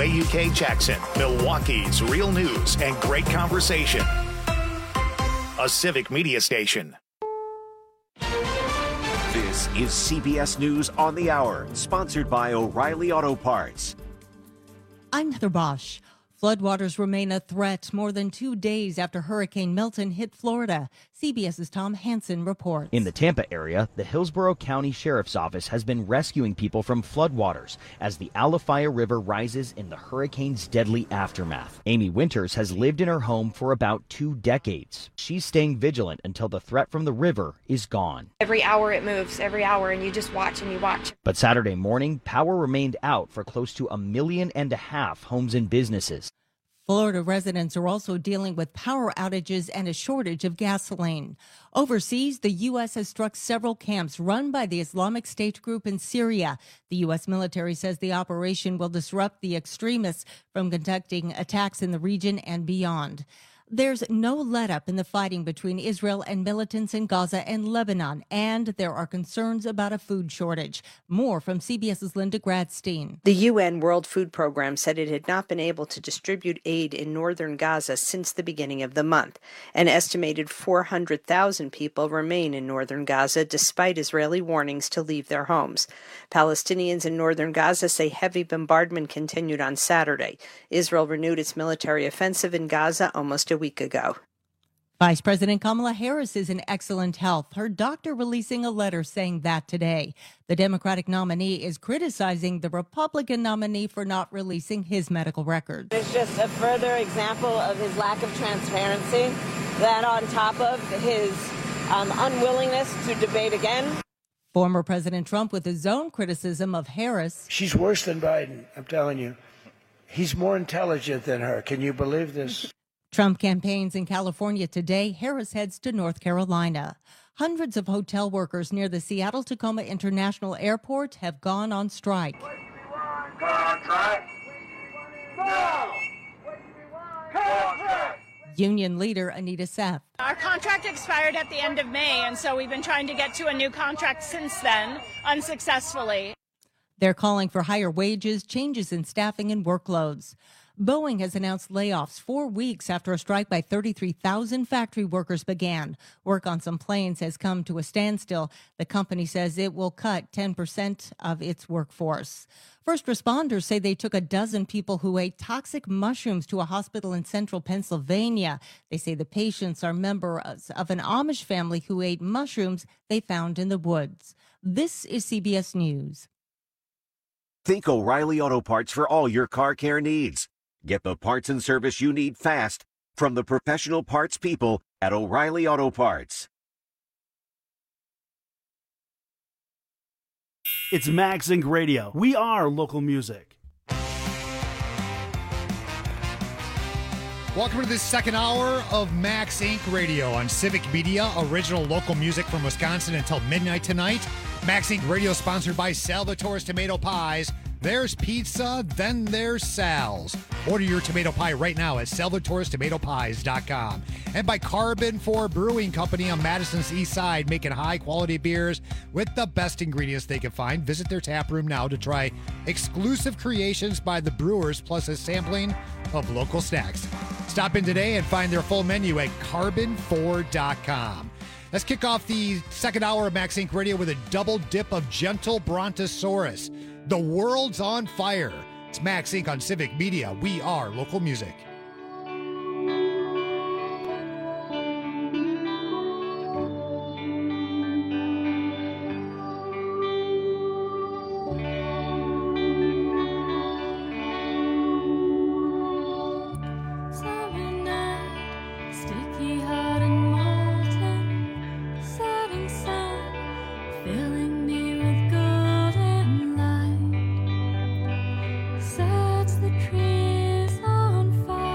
WAUK Jackson, Milwaukee's real news and great conversation. A civic media station. This is CBS News on the Hour, sponsored by O'Reilly Auto Parts. I'm Heather Bosch. Floodwaters remain a threat more than 2 days after Hurricane Milton hit Florida. CBS's Tom Hansen reports. In the Tampa area, the Hillsborough County Sheriff's Office has been rescuing people from floodwaters as the Alafaya River rises in the hurricane's deadly aftermath. Amy Winters has lived in her home for about 2 decades. She's staying vigilant until the threat from the river is gone. Every hour it moves, every hour, and you just watch and you watch. But Saturday morning, power remained out for close to 1.5 million homes and businesses. Florida residents are also dealing with power outages and a shortage of gasoline. Overseas, the U.S. has struck several camps run by the Islamic State group in Syria. The U.S. military says the operation will disrupt the extremists from conducting attacks in the region and beyond. There's no let-up in the fighting between Israel and militants in Gaza and Lebanon, and there are concerns about a food shortage. More from CBS's Linda Gradstein. The UN World Food Program said it had not been able to distribute aid in northern Gaza since the beginning of the month. An estimated 400,000 people remain in northern Gaza despite Israeli warnings to leave their homes. Palestinians in northern Gaza say heavy bombardment continued on Saturday. Israel renewed its military offensive in Gaza almost a week ago. Vice President Kamala Harris is in excellent health. Her doctor releasing a letter saying that today. The Democratic nominee is criticizing the Republican nominee for not releasing his medical records. It's just a further example of his lack of transparency, that on top of his unwillingness to debate again. Former President Trump with his own criticism of Harris. She's worse than Biden, I'm telling you. He's more intelligent than her. Can you believe this? Trump campaigns in California today. Harris heads to North Carolina. Hundreds of hotel workers near the Seattle-Tacoma International Airport have gone on strike. Union leader Anita Seth. Our contract expired at the end of May, and so we've been trying to get to a new contract since then, unsuccessfully. They're calling for higher wages, changes in staffing and workloads. Boeing has announced layoffs 4 weeks after a strike by 33,000 factory workers began. Work on some planes has come to a standstill. The company says it will cut 10% of its workforce. First responders say they took a dozen people who ate toxic mushrooms to a hospital in central Pennsylvania. They say the patients are members of an Amish family who ate mushrooms they found in the woods. This is CBS News. Think O'Reilly Auto Parts for all your car care needs. Get the parts and service you need fast from the professional parts people at O'Reilly Auto Parts. It's Max Inc. Radio. We are local music. Welcome to this second hour of Max Inc. Radio on Civic Media, original local music from Wisconsin until midnight tonight. Max Inc. Radio sponsored by Salvatore's Tomato Pies. There's pizza, then there's Sal's. Order your tomato pie right now at salvatorestomatopies.com. And by Carbon 4 Brewing Company on Madison's East Side, making high-quality beers with the best ingredients they can find. Visit their tap room now to try exclusive creations by the brewers, plus a sampling of local snacks. Stop in today and find their full menu at carbon4.com. Let's kick off the second hour of Max Inc. Radio with a double dip of gentle Brontosaurus. The world's on fire. It's Max Inc. on Civic Media. We are local music. Sets the trees on fire.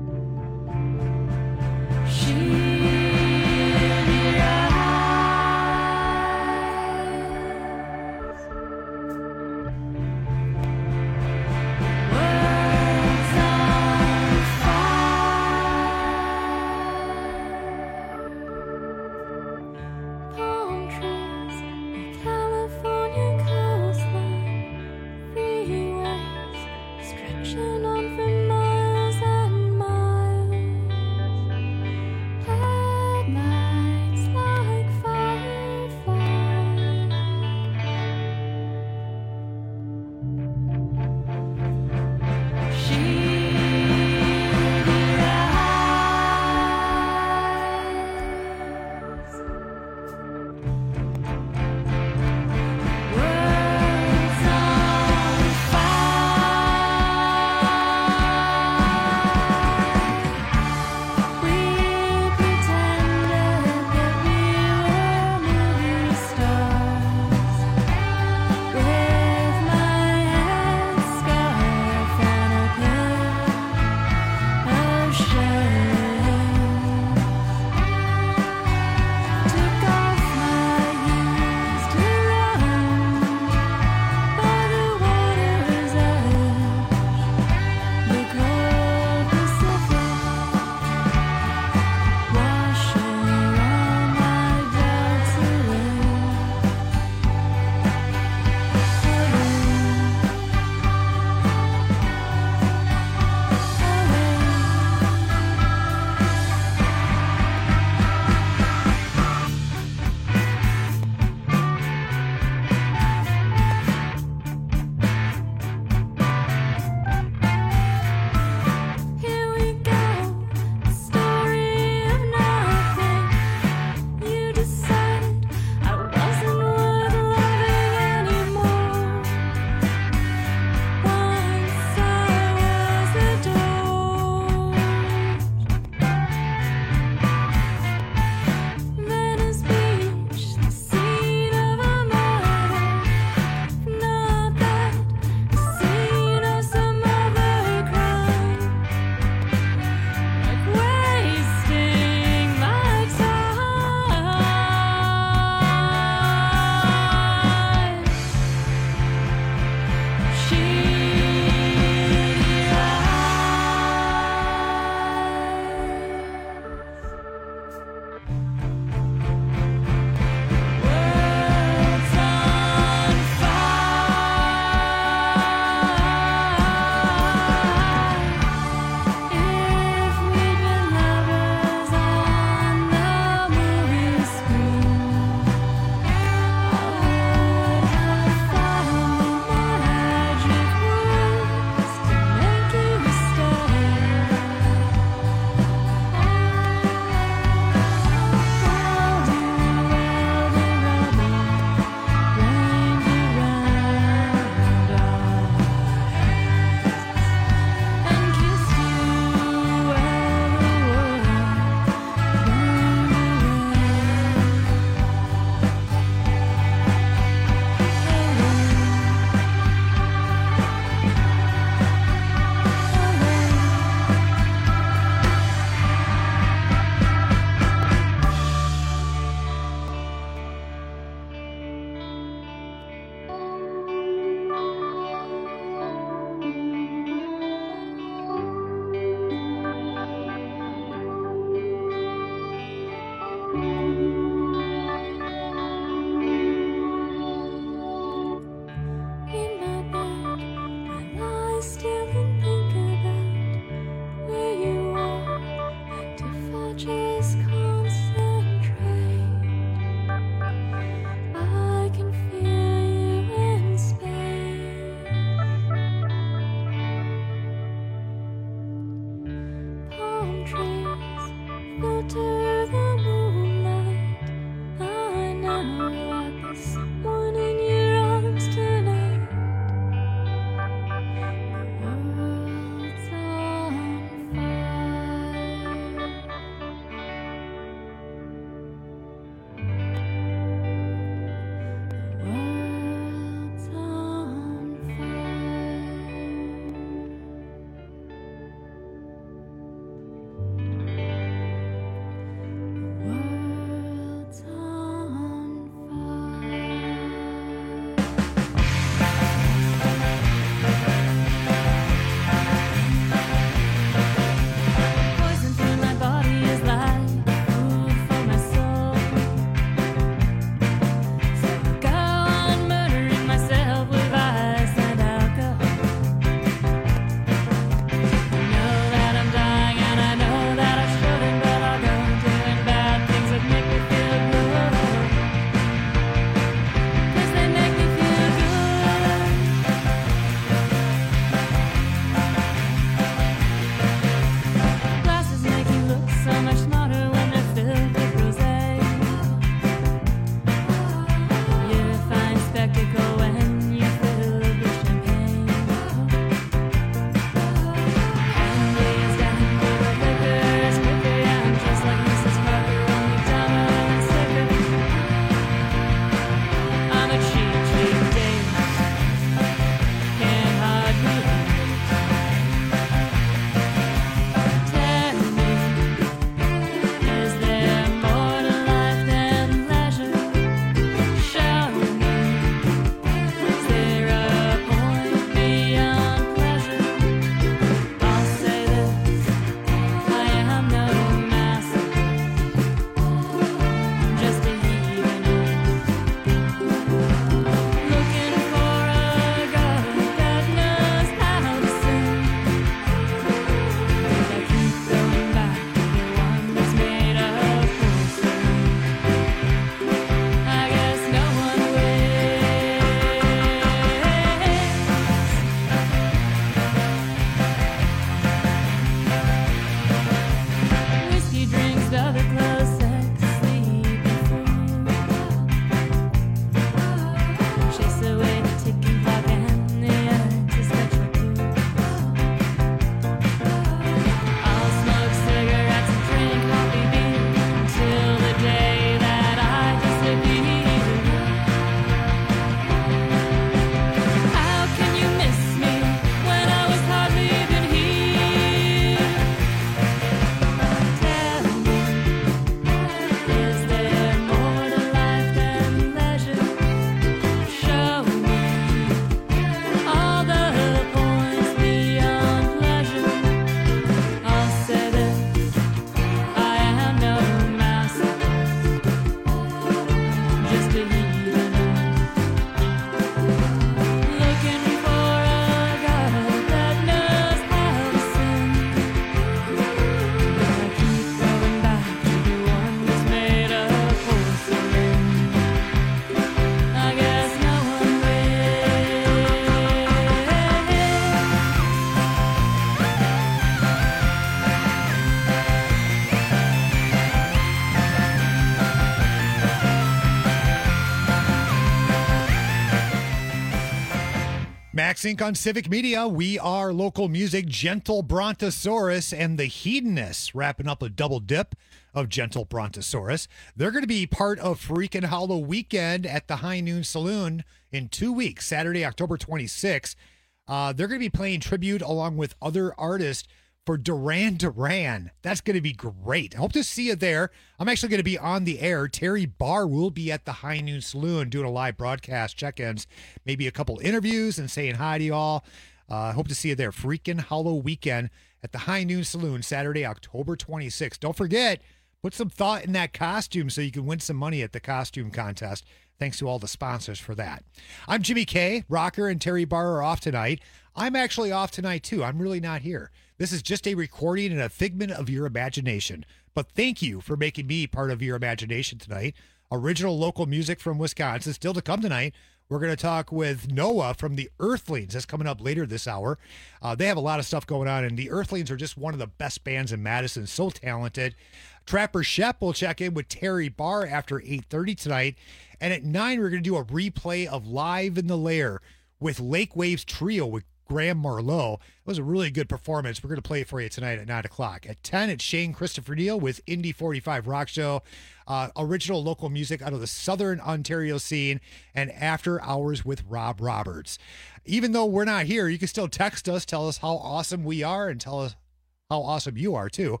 Max Inc. on Civic Media. We are local music. Gentle Brontosaurus and the Hedonists wrapping up a double dip of Gentle Brontosaurus. They're going to be part of Freakin' Hollow Weekend at the High Noon Saloon in 2 weeks, Saturday, October 26th. They're going to be playing tribute along with other artists for Duran Duran. That's going to be great. I hope to see you there. I'm actually going to be on the air. Terry Barr will be at the High Noon Saloon doing a live broadcast, check-ins, maybe a couple interviews and saying hi to you all. Hope to see you there. Freakin' Hollow Weekend at the High Noon Saloon, Saturday, October 26th. Don't forget, put some thought in that costume so you can win some money at the costume contest. Thanks to all the sponsors for that. I'm Jimmy K. Rocker and Terry Barr are off tonight. I'm actually off tonight, too. I'm really not here. This is just a recording and a figment of your imagination. But thank you for making me part of your imagination tonight. Original local music from Wisconsin. Still to come tonight, we're going to talk with Noah from the Earthlings. That's coming up later this hour. They have a lot of stuff going on, and the Earthlings are just one of the best bands in Madison. So talented. Trapper Shep will check in with Terry Barr after 8:30 tonight. And at 9, we're going to do a replay of Live in the Lair with Lake Waves Trio with Graham Marlowe. It was a really good performance. We're going to play it for you tonight at 9 o'clock. At 10, it's Shane Christopher Neal with Indie 45 Rock Show. Original local music out of the Southern Ontario scene. And After Hours with Rob Roberts. Even though we're not here, you can still text us, tell us how awesome we are, and tell us how awesome you are, too.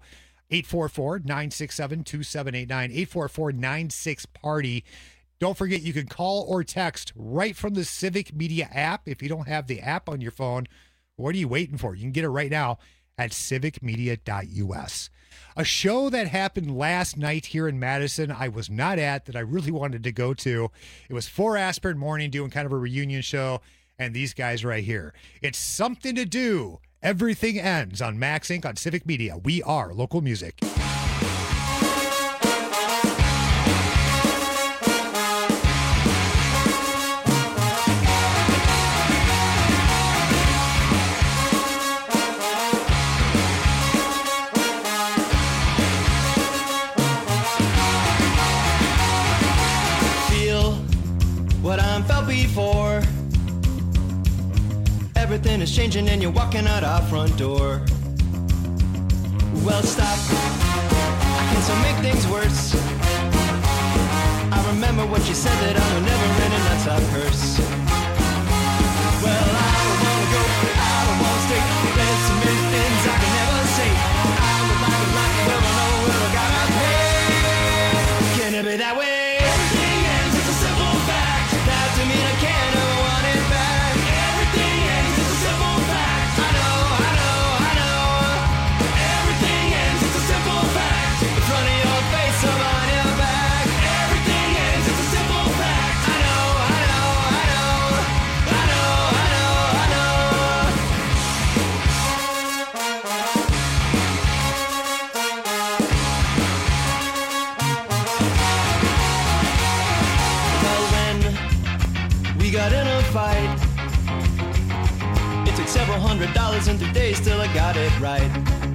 844-967-2789. 844-96-PARTY. Don't forget, you can call or text right from the Civic Media app. If you don't have the app on your phone, what are you waiting for? You can get it right now at civicmedia.us. A show that happened last night here in Madison I was not at that I really wanted to go to. It was 4 Aspirin Morning doing kind of a reunion show, and these guys right here. It's Something to Do. Everything Ends on Max Inc. on Civic Media. We are local music. What I'm felt before. Everything is changing and you're walking out our front door. Well, stop. I can still make things worse. I remember what you said, that I'm a never-ending nonstop curse. Well, I don't wanna go, I don't wanna stay. There's so many things I can never say. I would like a life where I know where I gotta pay. Can it be that way? To me, I can't want it back. Everything ends, it's a simple fact. I know. Everything ends, it's a simple fact. In front of your face, or on your back. Everything ends, it's a simple fact. I know. We got in a fight. It took several $100 and 3 days till I got it right.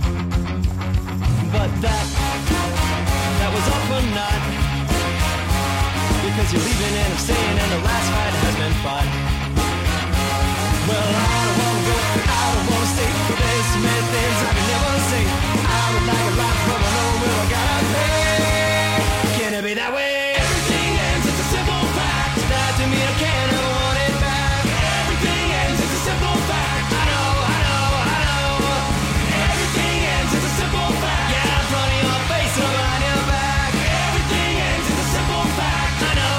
But that was all for naught. Because you're leaving and I'm staying and the last fight has been fought. Well, I don't wanna go, I don't wanna stay. There's so many things I can never say. I would like a life from an old where I gotta pay. Can it be that way? Everything ends, it's a simple fact. That to me I can't want it back. Everything ends, it's a simple fact. I know. Everything ends, it's a simple fact. Yeah, in front of your face or on your back. Everything ends, it's a simple fact. I know.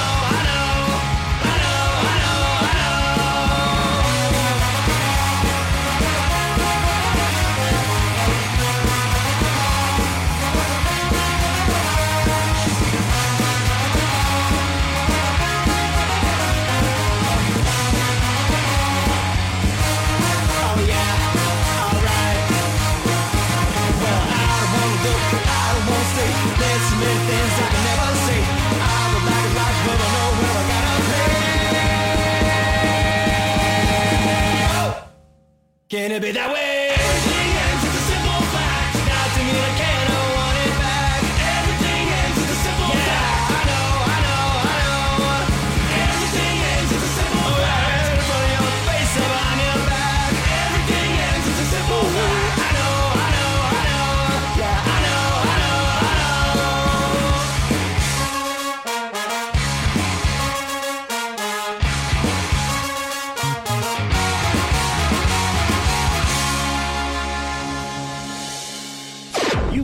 There's so many things I can never say. I would like a life, but I know where I gotta pay. Oh. Can it be that way? Everything ends, it's a simple fact. Now to me I can't want it back. Everything ends, it's a simple fact. I know. Everything ends, it's a simple fact. In front of your face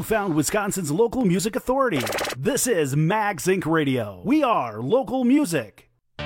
found Wisconsin's local music authority. This is Mag Zinc Radio. We are local music.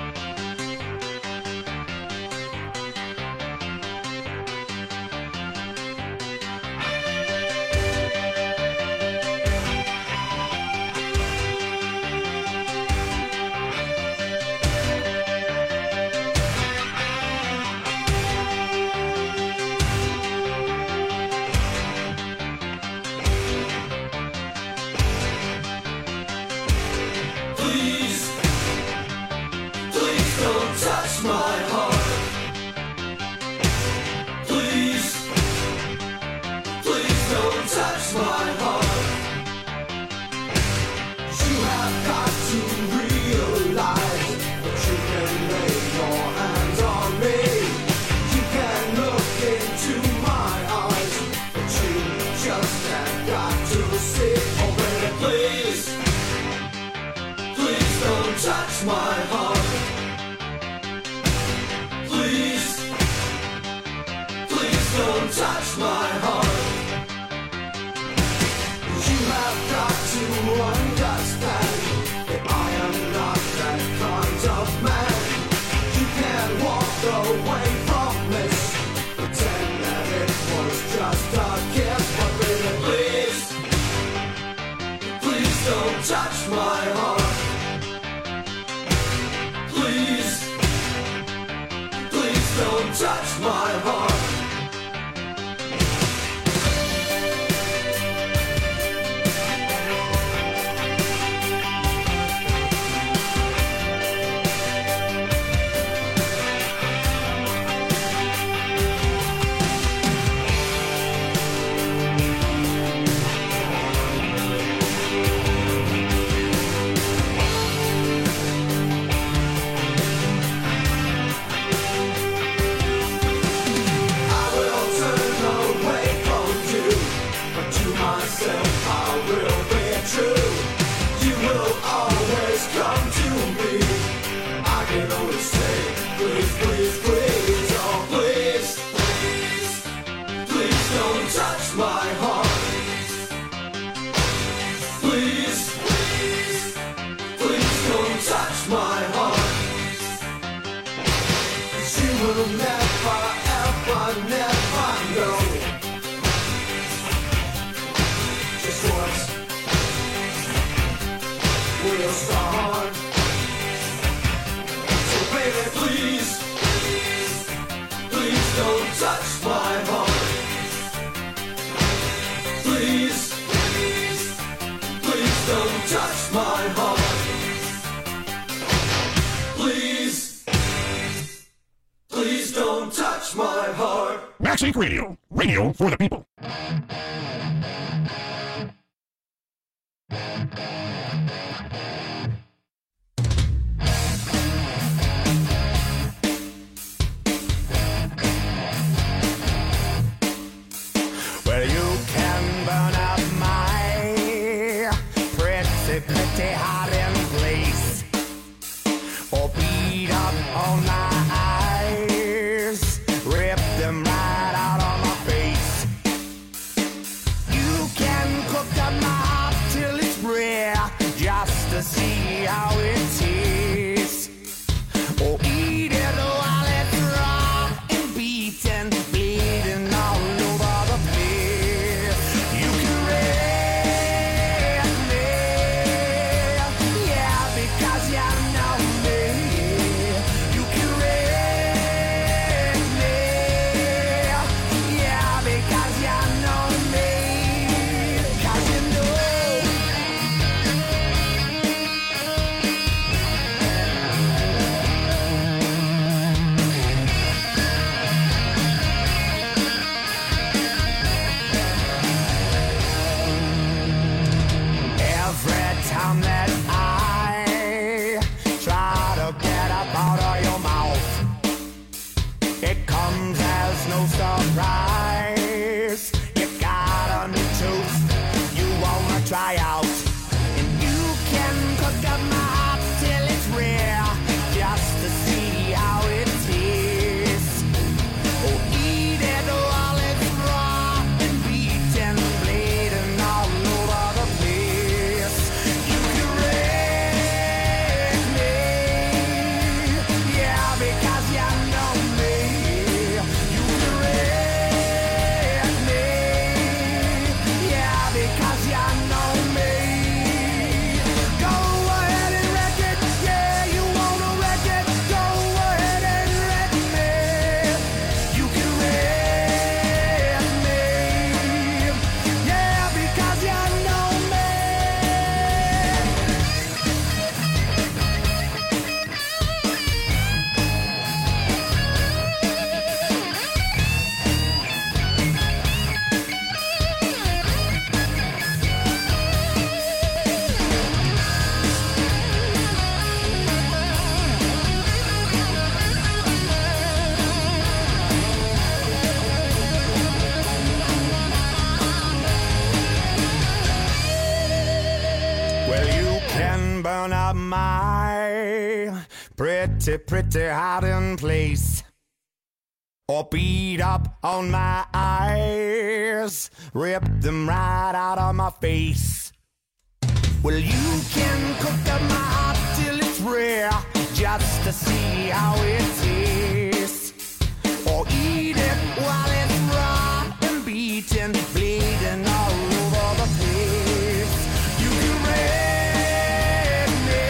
Mag Zinc Radio. Radio for the people. Well, you can burn up my pretty hiding place, or beat up on my eyes, rip them right out of my face. You can cook up my heart till it's rare, just to see how it tastes, or eat it while it's raw and beaten, bleeding all over the place. You can raise me, yeah, because you know me. You can raise me, yeah, because you know me. 'Cause you know. Every time that I try to get up out of your mouth, it comes as no surprise. You got a new tooth you wanna try out, and you can cook up my heart till it's rare, just to see how it tastes. Oh, eat it while it's raw and beaten, bleeding all over pretty, pretty hiding place. Or beat up on my eyes, rip them right out of my face. Well, you can cook up my heart till it's rare, just to see how it tastes. Or eat it while it's raw and beaten, bleeding all over the place. You can rape me,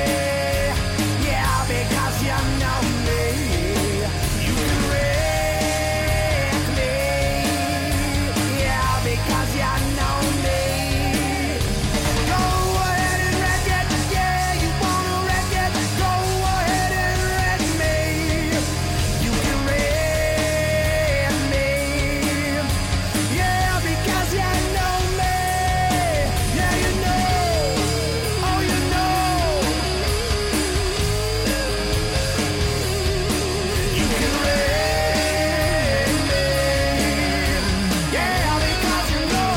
yeah, because you know me. You can rape me, yeah, because you know me. Go ahead and wreck it, yeah, you wanna wreck it. Go ahead and wreck me. You can rape me, yeah, because you know me. Yeah, you know, oh, you know. You can rape me, yeah, because you know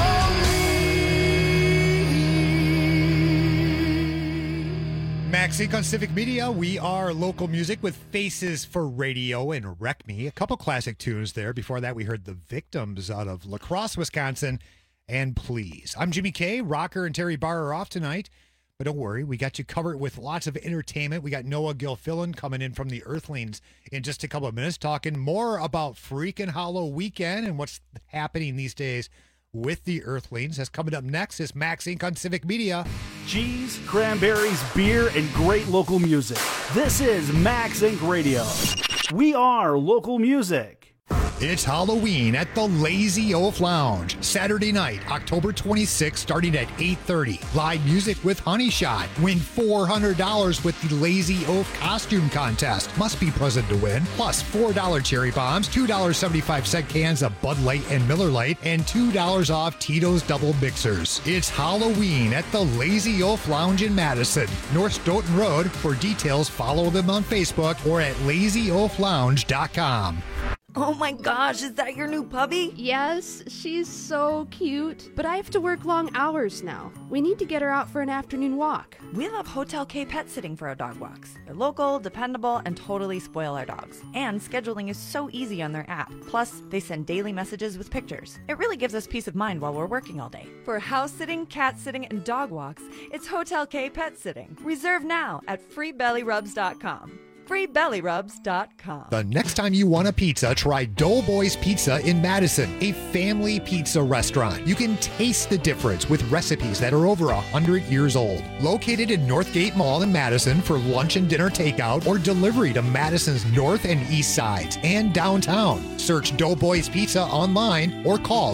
Max Inc. on Civic Media. We are local music with Faces for Radio and Wreck Me. A couple classic tunes there. Before that, we heard The Victims out of La Crosse, Wisconsin, and Please. I'm Jimmy K. Rocker and Terry Barr are off tonight, but don't worry, we got you covered with lots of entertainment. We got Noah Gilfillan coming in from the Earthlings in just a couple of minutes, talking more about Freakin' Hollow Weekend and what's happening these days with the Earthlings. That's coming up next is Max Inc. on Civic Media. Cheese, cranberries, beer, and great local music. This is Max Inc. Radio. We are local music. It's Halloween at the Lazy Oaf Lounge. Saturday night, October 26th, starting at 8:30. Live music with Honey Shot. Win $400 with the Lazy Oaf costume contest. Must be present to win. Plus $4 cherry bombs, $2.75 cans of Bud Light and Miller Lite, and $2 off Tito's Double Mixers. It's Halloween at the Lazy Oaf Lounge in Madison, North Stoughton Road. For details, follow them on Facebook or at lazyoaflounge.com. Oh my gosh, is that your new puppy? Yes, she's so cute. But I have to work long hours now. We need to get her out for an afternoon walk. We love Hotel K Pet Sitting for our dog walks. They're local, dependable, and totally spoil our dogs. And scheduling is so easy on their app. Plus, they send daily messages with pictures. It really gives us peace of mind while we're working all day. For house sitting, cat sitting, and dog walks, it's Hotel K Pet Sitting. Reserve now at freebellyrubs.com. freebellyrubs.com. The next time you want a pizza, try Doughboys Pizza in Madison, a family pizza restaurant. You can taste the difference with recipes that are over 100 years old. Located in Northgate Mall in Madison for lunch and dinner takeout or delivery to Madison's north and east sides and downtown. Search Doughboys Pizza online or call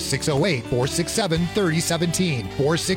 608-467-3017.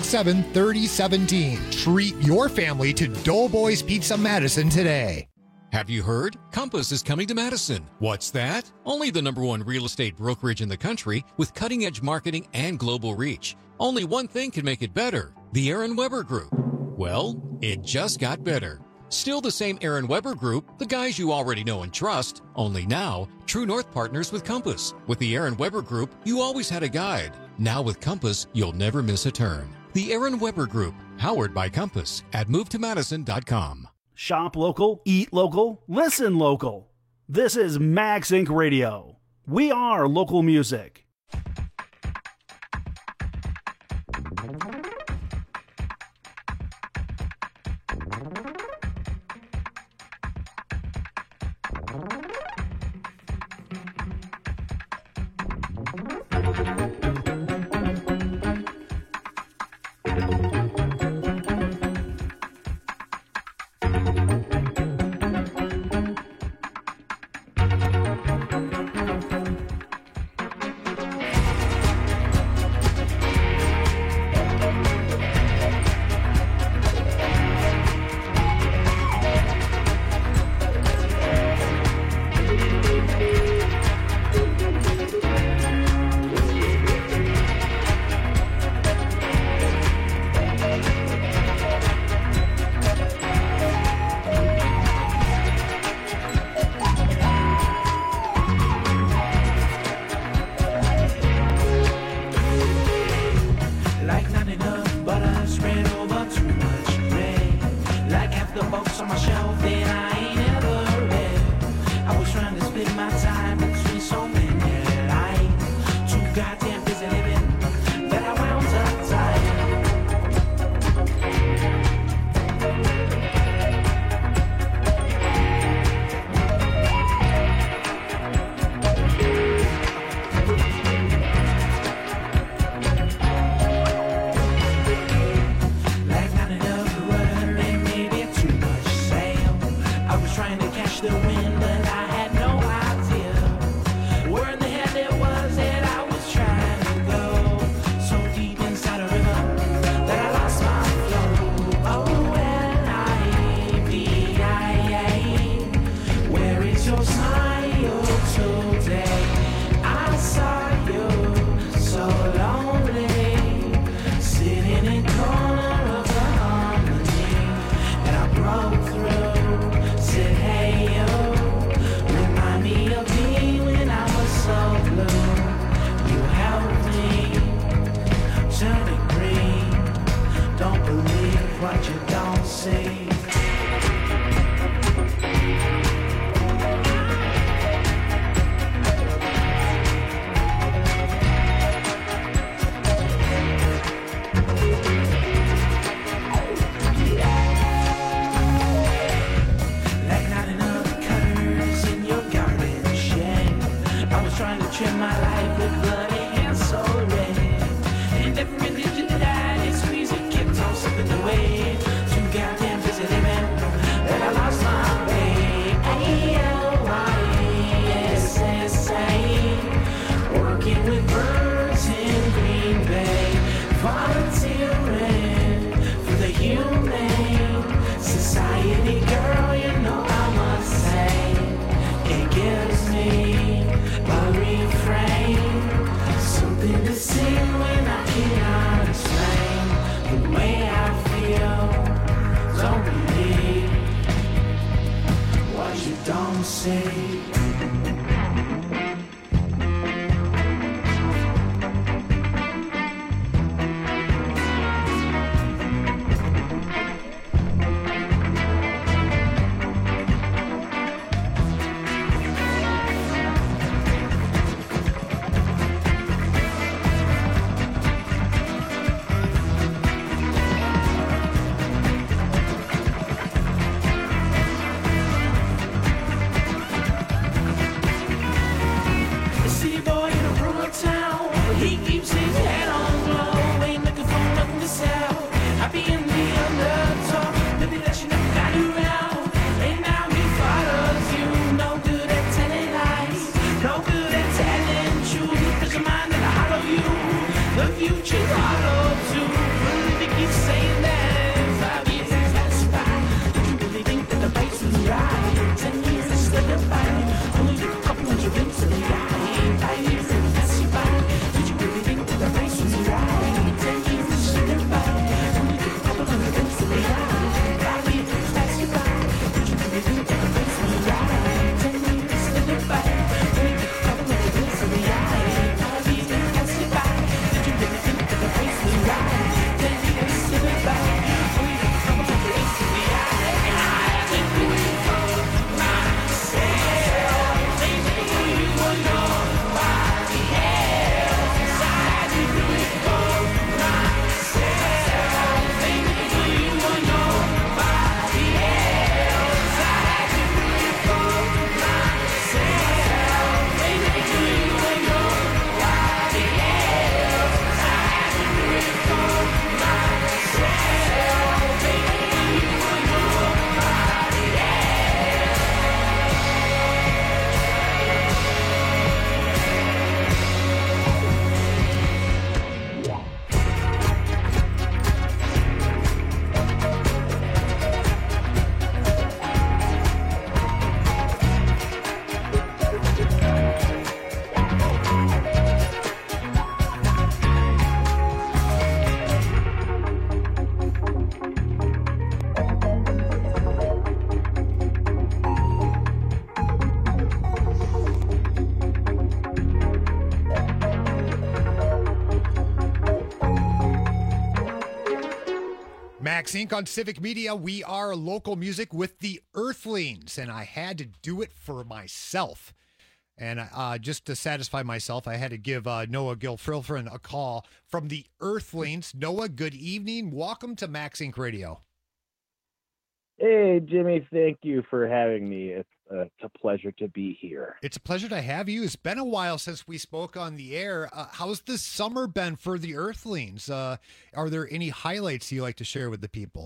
467-3017. Treat your family to Doughboys Pizza Madison today. Have you heard? Compass is coming to Madison. What's that? Only the #1 real estate brokerage in the country with cutting-edge marketing and global reach. Only one thing can make it better. The Aaron Weber Group. Well, it just got better. Still the same Aaron Weber Group, the guys you already know and trust, only now, True North partners with Compass. With the Aaron Weber Group, you always had a guide. Now with Compass, you'll never miss a turn. The Aaron Weber Group, powered by Compass at movetomadison.com. Shop local, eat local, listen local. This is Max Inc. Radio. We are local music. split my time between so many lines. Too goddamn busy living that I wound up dying. Like not enough rudder and maybe too much sail. I was trying to catch the wind, but I had no idea where in the hell it was that I was trying to go. So deep inside a river that I lost my flow. Oh, N-I-V-I-A, where is your smile today? I saw you so lonely, sitting in corner of the harmony, and I broke through. Said, hey you, remind me of me when I was so blue. You helped me turn it green. Don't believe what you don't see. Like not enough cutters in your garden shed. I was trying to trim my life with bloody hands so red. And every digit that I did squeeze it kept on slipping away. Too goddamn busy living that I lost my way. A-L-Y-S-S-A, working with birds in Green Bay, volunteering for the Humane Society. Girl, you know I must say, it gives me a refrain, something to sing when I cannot explain the way I feel. Don't believe what you don't see. A city boy in a rural town, he keeps his head on glow, ain't looking for nothing to sell. Happy in the underdog, maybe that you never got around. And now he follows you, no good at telling lies, no good at telling truth. There's a mind that'll hollow you, the future's hollow too. Really think he's saying that in 5 years he's satisfied. Did you really think that the pace was right? 10 years is slipping by, only took a couple hundred drinks to the eye. 5 years and that's fine. Did you really think that the pace was right? 10 years is slipping by, only took a couple hundred drinks to the eye. 5 years and that's fine. Did you really think that the pace was right? 10 years is slipping by, only took a couple hundred drinks to the eye. 5 years and that's fine. Did you really think that the pace was right? 10 years is slipping by, only took a couple hundred drinks to the eye. And I did do it for myself. Maybe you will know nobody else. I did do it for myself. Maybe you will know nobody else. I did do it for myself. Maybe you will know nobody else. I did do it for myself. Maybe you will know nobody Max Inc. on Civic Media. We are local music with the Earthlings, and I had to do it for myself. And just to satisfy myself, I had to give Noah Gilfilfrin a call from the Earthlings. Noah, good evening. Welcome to Max Inc. Radio. Hey, Jimmy, thank you for having me. It's a pleasure to be here. It's a pleasure to have you. It's been a while since we spoke on the air. How's this summer been for the Earthlings? Are there any highlights you like to share with the people?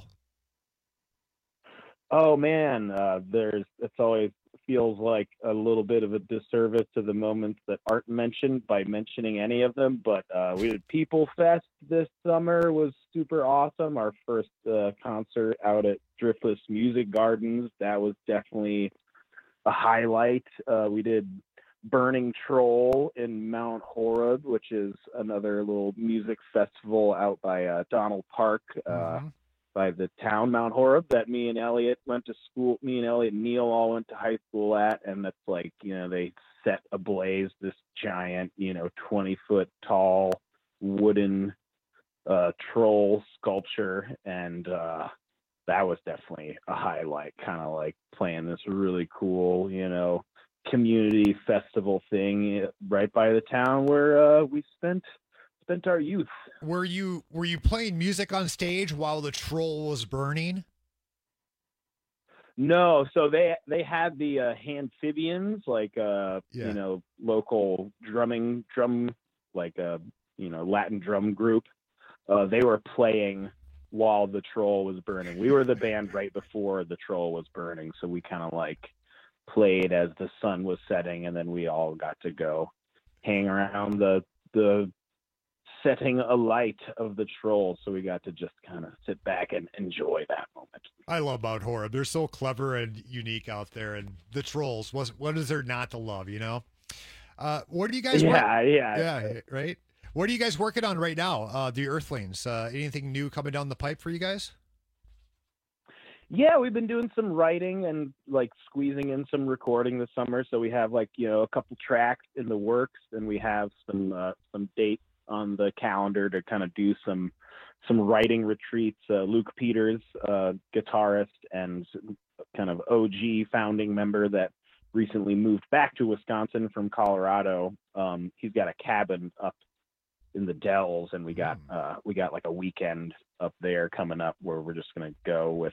Oh, man, it's always feels like a little bit of a disservice to the moments that aren't mentioned by mentioning any of them, but we did People Fest this summer. Was super awesome. Our first concert out at Driftless Music Gardens. That was definitely a highlight. We did Burning Troll in Mount Horeb, which is another little music festival out by Donald Park, by the town Mount Horeb that me and Elliot went to school. Me and Elliot and Neil all went to high school at, and that's like, they set ablaze this giant, 20-foot tall wooden troll sculpture, and that was definitely a highlight, kind of like playing this really cool, community festival thing right by the town where we spent our youth. Were you playing music on stage while the troll was burning? No, so they had the Handphibians, like local drum like Latin drum group. They were playing while the troll was burning. We were the band right before the troll was burning, so we kind of like played as the sun was setting, and then we all got to go hang around the setting alight of the troll, so we got to just kind of sit back and enjoy that moment. I love Mount Horeb. They're so clever and unique out there, and the trolls, what is there not to love, What are you guys yeah, right? What are you guys working on right now, the Earthlings? Anything new coming down the pipe for you guys? Yeah, we've been doing some writing and like squeezing in some recording this summer, so we have a couple tracks in the works, and we have some dates on the calendar to kind of do some writing retreats. Luke Peters, guitarist and kind of OG founding member that recently moved back to Wisconsin from Colorado. He's got a cabin up in the Dells, and we got like a weekend up there coming up where we're just going to go with,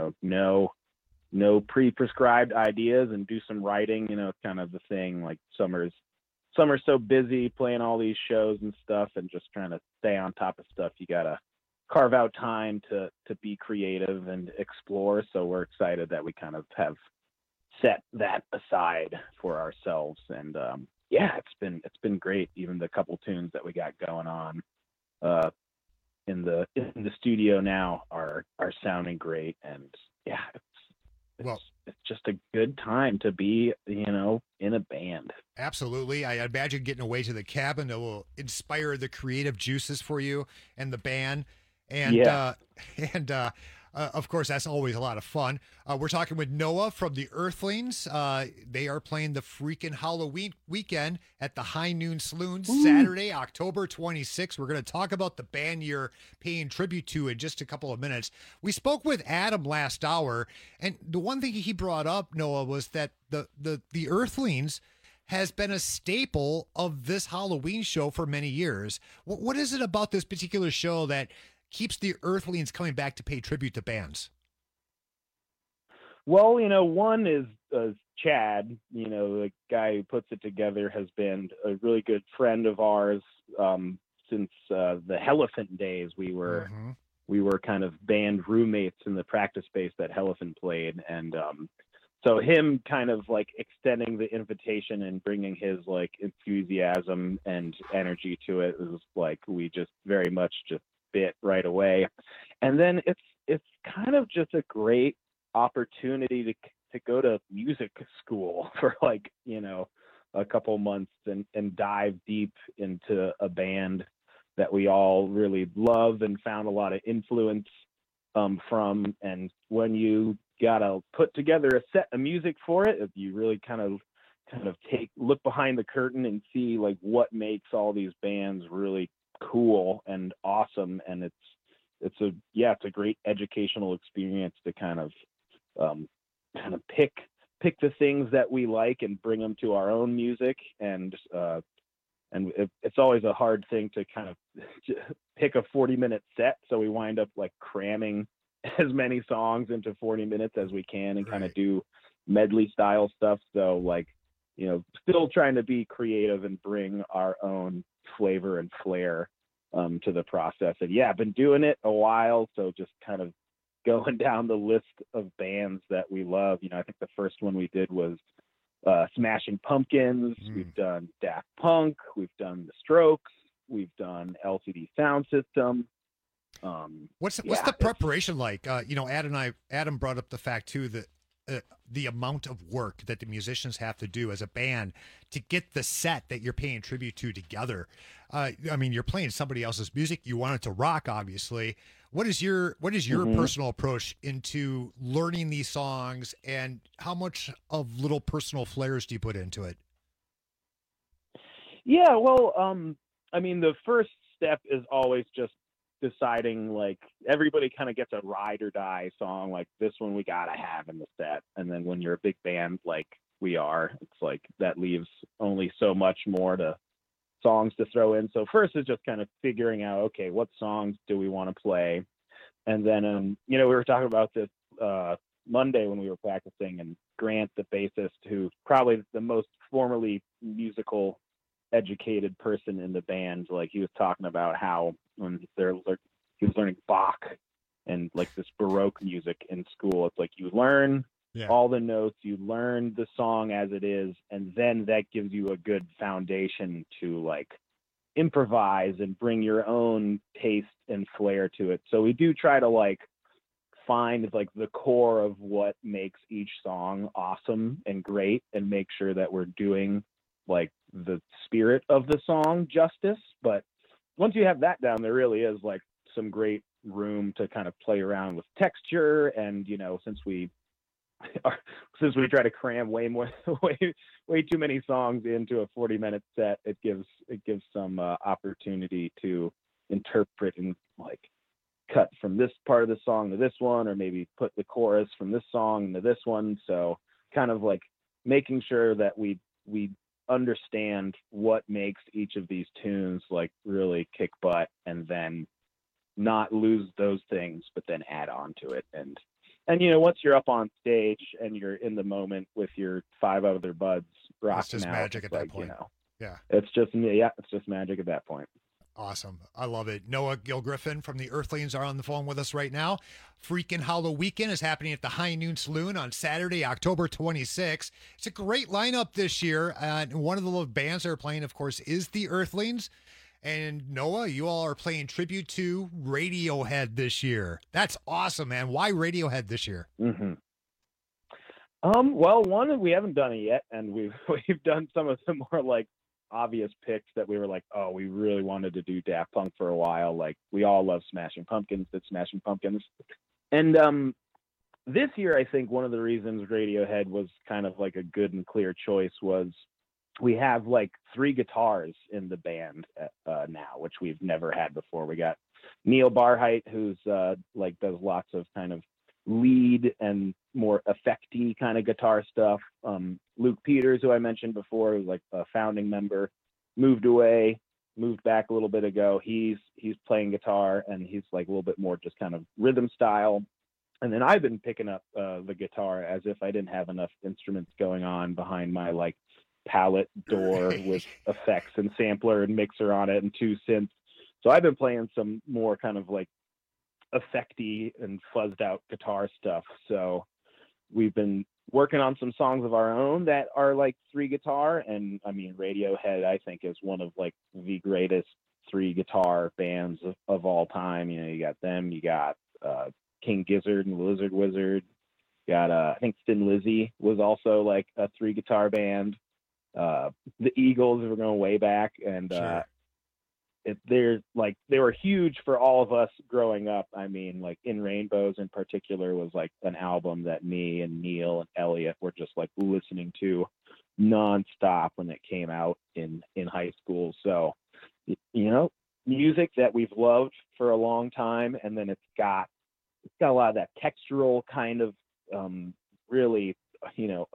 no pre-prescribed ideas and do some writing. It's kind of the thing, like summer's so busy playing all these shows and stuff and just trying to stay on top of stuff. You got to carve out time to be creative and explore. So we're excited that we kind of have set that aside for ourselves. And it's been great. Even the couple tunes that we got going on in the studio now are sounding great. And it's just a good time to be, in a band. Absolutely. I imagine getting away to the cabin that will inspire the creative juices for you and the band. And, of course, that's always a lot of fun. We're talking with Noah from the Earthlings. They are playing the freaking Halloween weekend at the High Noon Saloon, Saturday, October 26th. We're going to talk about the band you're paying tribute to in just a couple of minutes. We spoke with Adam last hour, and the one thing he brought up, Noah, was that the Earthlings has been a staple of this Halloween show for many years. What is it about this particular show that keeps the Earthlings coming back to pay tribute to bands? Well, one is Chad, the guy who puts it together, has been a really good friend of ours since the Hellephant days. We were kind of band roommates in the practice space that Hellephant played, and so him kind of like extending the invitation and bringing his like enthusiasm and energy to it was like we just very much just bit right away. And then it's kind of just a great opportunity to go to music school for like a couple months and dive deep into a band that we all really love and found a lot of influence from. And when you gotta put together a set of music for it, you really kind of look behind the curtain and see like what makes all these bands really cool and awesome. And it's a great educational experience to kind of pick pick the things that we like and bring them to our own music. And it's always a hard thing to kind of pick a 40-minute set. So we wind up like cramming as many songs into 40 minutes as we can and kind of do medley style stuff. So like, you know, still trying to be creative and bring our own flavor and flair to the process. And yeah, I've been doing it a while. So just kind of going down the list of bands that we love. You know, I think the first one we did was Smashing Pumpkins. We've done Daft Punk. We've done The Strokes. We've done LCD Sound System. What's the preparation like? You know, Adam brought up the fact too that the amount of work that the musicians have to do as a band to get the set that you're paying tribute to together. I mean, you're playing somebody else's music. You want it to rock, obviously. What is your personal approach into learning these songs, and how much of little personal flares do you put into it? Yeah, well, I mean, the first step is always just deciding, like, everybody kind of gets a ride or die song, like this one we gotta have in the set. And then when you're a big band like we are, it's like that leaves only so much more to songs to throw in. So first is just kind of figuring out, okay, what songs do we want to play? And then, you know, we were talking about this Monday when we were practicing, and Grant, the bassist, who probably the most formally musical educated person in the band, like he was talking about how when he was learning Bach and like this Baroque music in school, it's like you learn all the notes, you learn the song as it is, and then that gives you a good foundation to like improvise and bring your own taste and flair to it. So we do try to like find like the core of what makes each song awesome and great, and make sure that we're doing like the spirit of the song justice. But once you have that down, there really is like some great room to kind of play around with texture. And, you know, since we try to cram way too many songs into a 40-minute set, it gives some opportunity to interpret and like cut from this part of the song to this one, or maybe put the chorus from this song into this one. So kind of like making sure that we understand what makes each of these tunes like really kick butt, and then not lose those things, but then add on to it. And you know, once you're up on stage and you're in the moment with your 5 other buds rocking, it's just out, magic at that like, point. You know, yeah, it's just magic at that point. Awesome. I love it. Noah Gilgriffin from the Earthlings are on the phone with us right now. Freakin' Hollow Weekend is happening at the High Noon Saloon on Saturday, October 26th. It's a great lineup this year. One of the bands that are playing, of course, is the Earthlings. And Noah, you all are playing tribute to Radiohead this year. That's awesome, man. Why Radiohead this year? Mm-hmm. Well, one, we haven't done it yet, and we've done some of the more like obvious picks that we were like, oh, we really wanted to do Daft Punk for a while. Like, we all love Smashing Pumpkins, did Smashing Pumpkins. And this year, I think one of the reasons Radiohead was kind of like a good and clear choice was we have like 3 guitars in the band now, which we've never had before. We got Neil Barheit, who's like does lots of kind of lead and more effecty kind of guitar stuff. Luke Peters, who I mentioned before, who's like a founding member, moved back a little bit ago. He's playing guitar, and he's like a little bit more just kind of rhythm style. And then I've been picking up the guitar as if I didn't have enough instruments going on behind my like palette door with effects and sampler and mixer on it and 2 synths. So I've been playing some more kind of like effecty and fuzzed out guitar stuff. So we've been working on some songs of our own that are like 3 guitar. And I mean, Radiohead, I think, is one of like the greatest 3 guitar bands of all time. You know, you got them, you got King Gizzard and Lizard Wizard. You got I think Thin Lizzy was also like a 3 guitar band. The Eagles were going way back, and Sure. They were huge for all of us growing up. I mean, like In Rainbows in particular was like an album that me and Neil and Elliot were just like listening to nonstop when it came out in high school. So, you know, music that we've loved for a long time, and then it's got a lot of that textural kind of really, you know,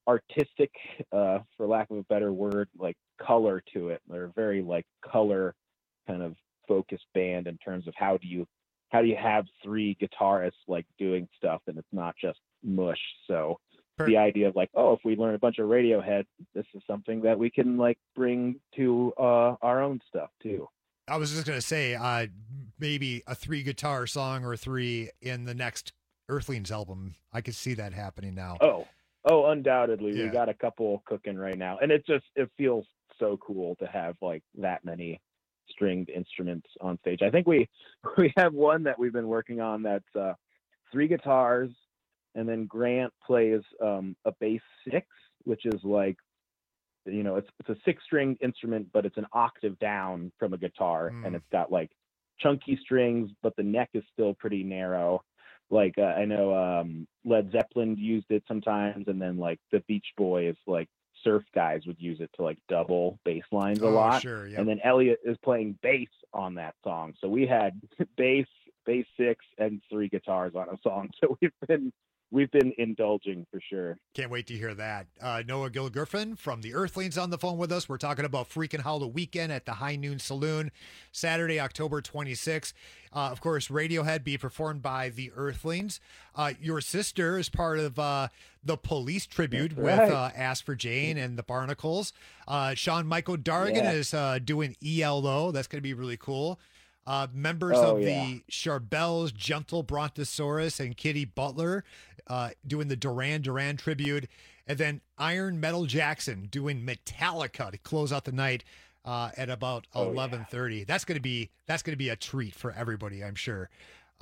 artistic, for lack of a better word, like color to it. They're very like color kind of focused band in terms of how do you have three guitarists like doing stuff and it's not just mush. So the idea of like, oh, if we learn a bunch of Radiohead, this is something that we can like bring to our own stuff too. I was just gonna say, maybe a 3-guitar song or 3 in the next Earthlings album. I could see that happening now. Oh, undoubtedly. Yeah. We got a couple cooking right now, and it feels so cool to have like that many stringed instruments on stage. I think we have one that we've been working on that's 3 guitars, and then Grant plays a bass 6, which is like, you know, it's a 6-string instrument, but it's an octave down from a guitar, and it's got like chunky strings, but the neck is still pretty narrow. Like I know Led Zeppelin used it sometimes, and then like the Beach Boys, like surf guys, would use it to like double bass lines a lot. Sure, yeah. And then Elliot is playing bass on that song, so we had bass 6, and 3 guitars on a song. So we've been indulging for sure. Can't wait to hear that. Noah Gilgriffin from the Earthlings on the phone with us. We're talking about Freakin' Hollow Weekend at the High Noon Saloon, Saturday, October 26th. Of course, Radiohead be performed by the Earthlings. Your sister is part of the Police tribute with Ask for Jane and the Barnacles. Sean Michael Dargan is doing ELO. That's going to be really cool. Members of the Charbels, Gentle Brontosaurus, and Kitty Butler doing the Duran Duran tribute, and then Iron Metal Jackson doing Metallica to close out the night at about 11:30. That's gonna be a treat for everybody, I'm sure.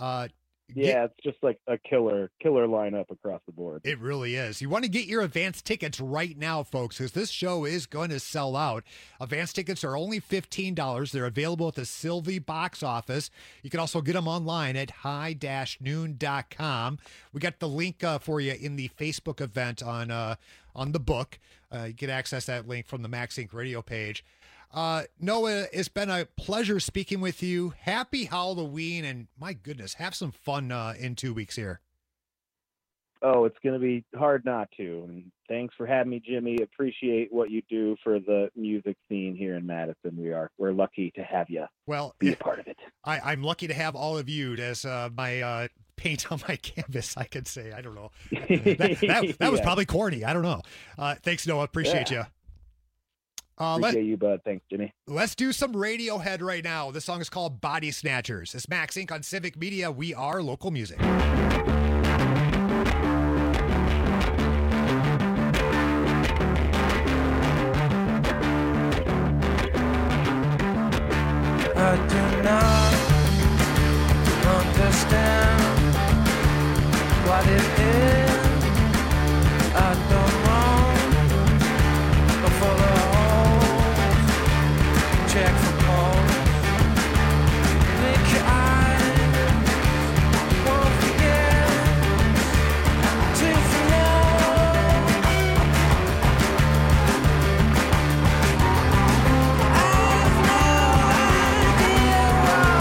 It's just like a killer lineup across the board. It really is. You want to get your advance tickets right now, folks, because this show is going to sell out. Advance tickets are only $15. They're available at the Sylvie box office. You can also get them online at high-noon.com. We got the link for you in the Facebook event on the book. You can access that link from the Max Inc. radio page. Noah, it's been a pleasure speaking with you. Happy Halloween, and my goodness, have some fun in 2 weeks here. Oh, it's going to be hard not to. And thanks for having me, Jimmy. Appreciate what you do for the music scene here in Madison. We're lucky to have you. Well, be a part of it. I'm lucky to have all of you as my paint on my canvas, I could say. I don't know. That was probably corny. I don't know. Thanks, Noah. Appreciate you. Appreciate you, bud. Thanks, Jimmy. Let's do some Radiohead right now. This song is called Body Snatchers. It's Max Inc. on Civic Media. We are local music. I do not understand what it is. I don't know. But for the holes, check for holes. Blink your eyes, won't forget to flow.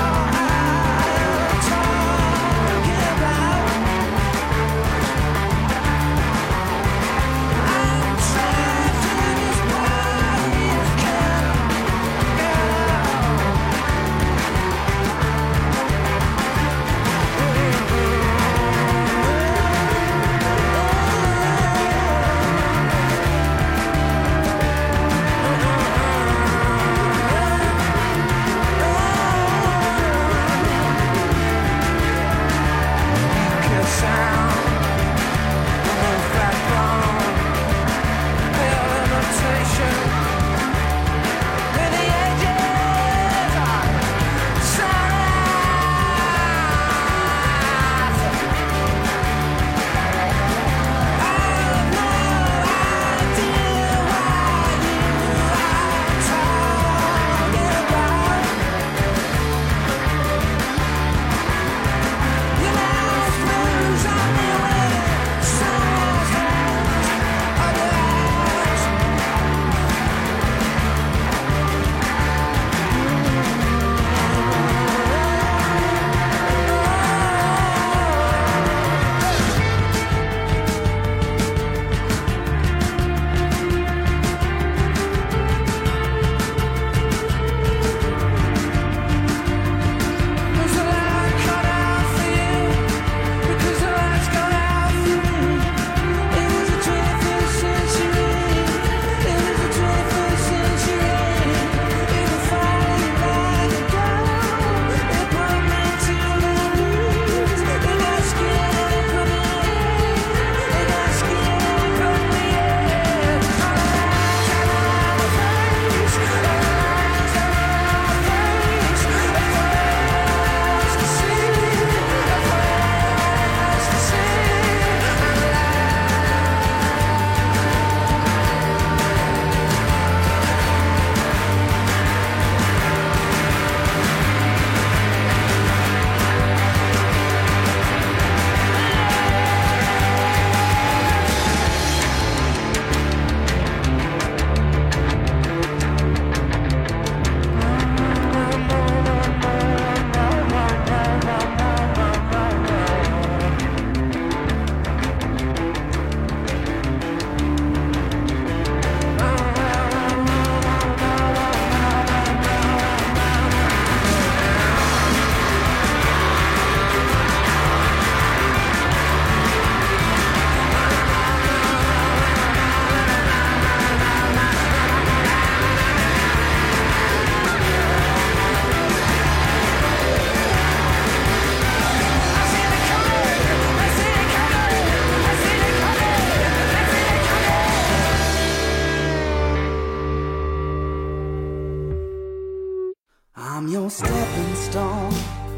I'm your stepping stone.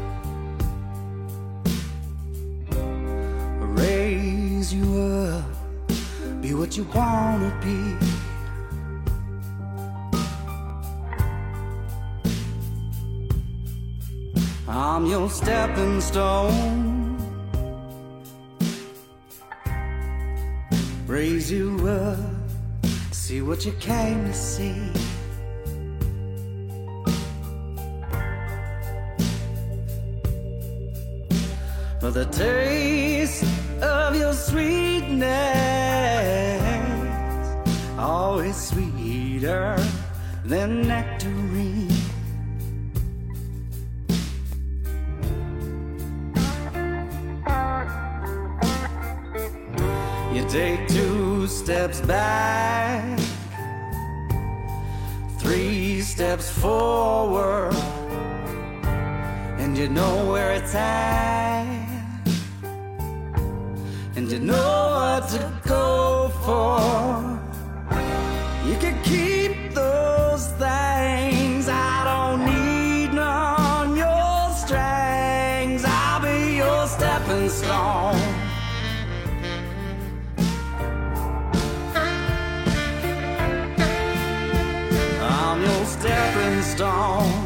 Raise you up, be what you wanna be. I'm your stepping stone. Raise you up, see what you came to see. For the taste of your sweetness, always sweeter than nectarine. You take 2 steps back, 3 steps forward, and you know where it's at, and you know what to go for. You can keep those things, I don't need none on your strings. I'll be your stepping stone. I'm your stepping stone.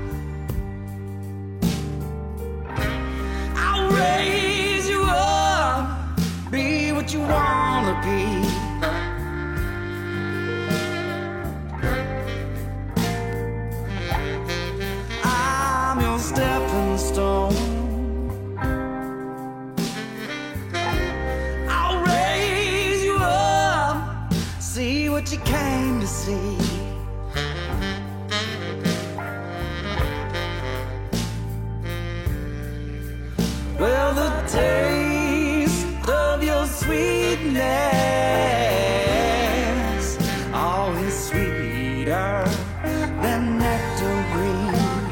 I'll raise you up, be what you wanna be. I'm your stepping stone. I'll raise you up, see what you came to see. Well, the taste of your sweetness, always sweeter than nectarine.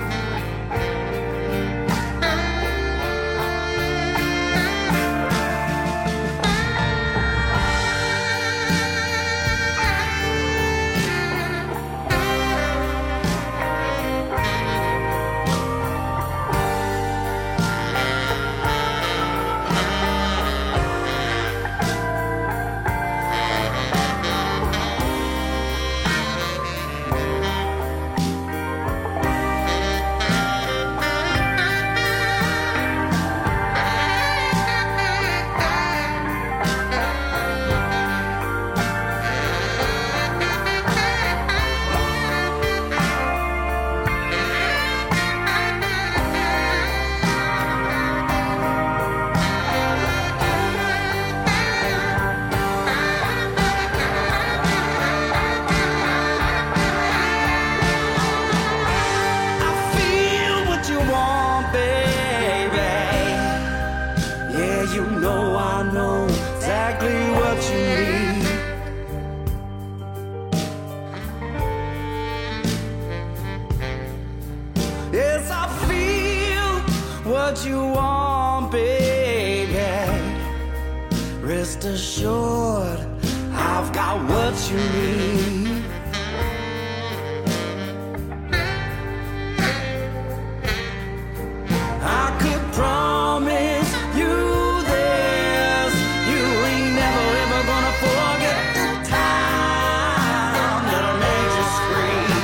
Yes, I feel what you want, baby. Rest assured, I've got what you need. I could promise you this, you ain't never ever gonna forget the time that I made you scream.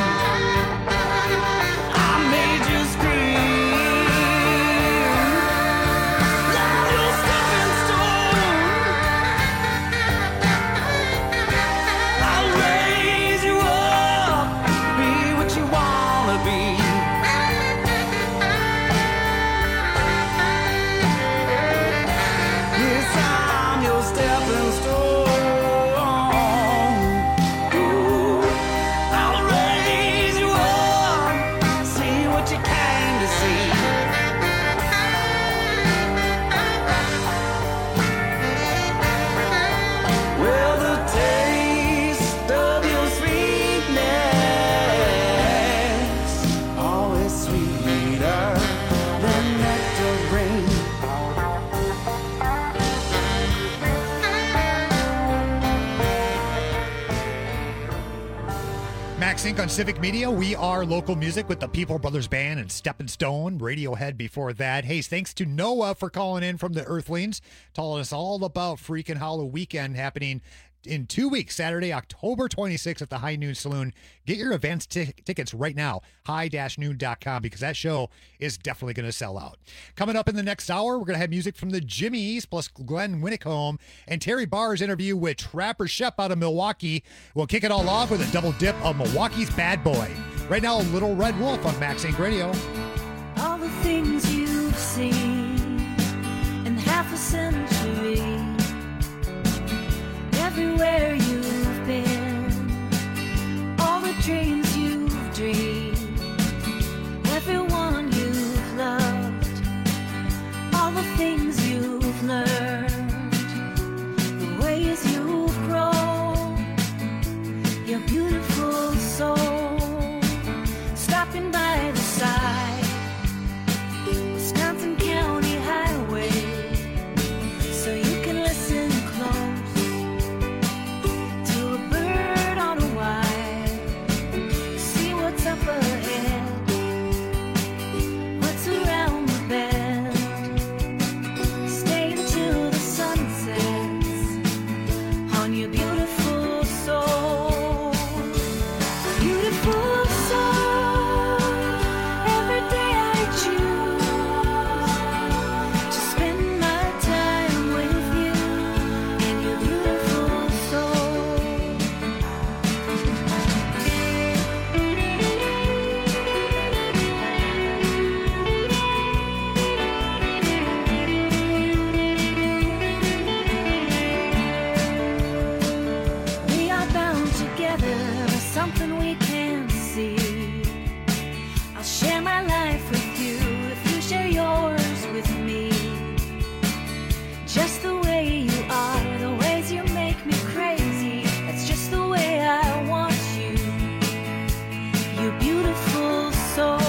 I made you scream. Now you're stepping stone. I'll raise Max Inc. on Civic Media. We are local music with the People Brothers Band and Steppin' Stone, Radiohead before that. Hey, thanks to Noah for calling in from the Earthlings, telling us all about Freakin' Hollow Weekend happening in 2 weeks, Saturday, October 26th at the High Noon Saloon. Get your events tickets right now, high-noon.com, because that show is definitely going to sell out. Coming up in the next hour, we're going to have music from the Jimmies, plus Glenn Winnicombe and Terry Barr's interview with Trapper Shep out of Milwaukee. We'll kick it all off with a double dip of Milwaukee's Bad Boy. Right now, Little Red Wolf on Max Inc. Radio. All the things you've seen in half a century, everywhere you've been, all the dreams you've dreamed, everyone you've loved, all the things you've learned, the ways you've grown, your beautiful soul, stopping by the side, Wisconsin County Highway, so you can listen close. Up ahead, what's around the bend, stay until the sun sets on your beautiful soul, beautiful soul. Every day I choose to spend my time with you and your beautiful soul. Something we can't see. I'll share my life with you if you share yours with me. Just the way you are, the ways you make me crazy. That's just the way I want you, you beautiful soul.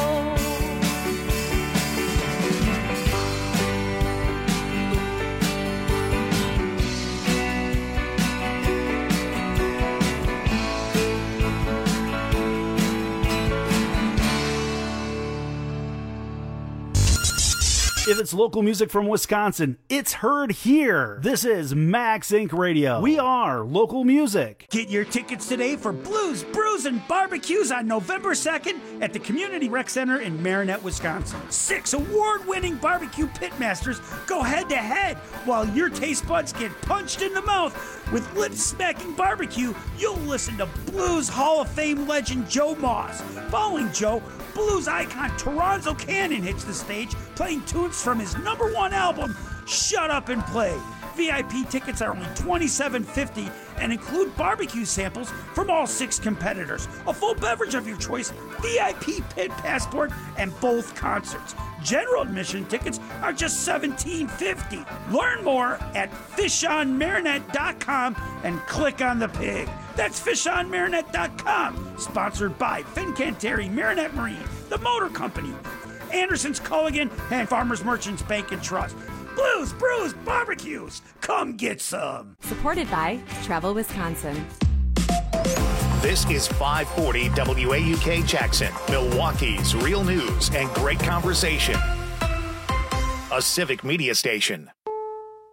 If it's local music from Wisconsin, it's heard here. This is Max Inc. Radio. We are local music. Get your tickets today for Blues, Brews, and Barbecues on November 2nd at the Community Rec Center in Marinette, Wisconsin. 6 award-winning barbecue pitmasters go head-to-head while your taste buds get punched in the mouth. With lip-smacking barbecue, you'll listen to Blues Hall of Fame legend Joe Moss. Following Joe, blues icon Toronzo Cannon hits the stage, playing tunes from his #1 album, Shut Up and Play. VIP tickets are only $27.50 and include barbecue samples from all 6 competitors, a full beverage of your choice, VIP pit passport, and both concerts. General admission tickets are just $17.50. Learn more at fishonmarinette.com and click on the pig. That's fishonmarinette.com. Sponsored by Fincantieri Marinette Marine, the Motor Company, Anderson's Culligan, and Farmers Merchants Bank and Trust. Blues, Brews, Barbecues. Come get some. Supported by Travel Wisconsin. This is 540 WAUK Jackson, Milwaukee's real news and great conversation. A Civic Media station.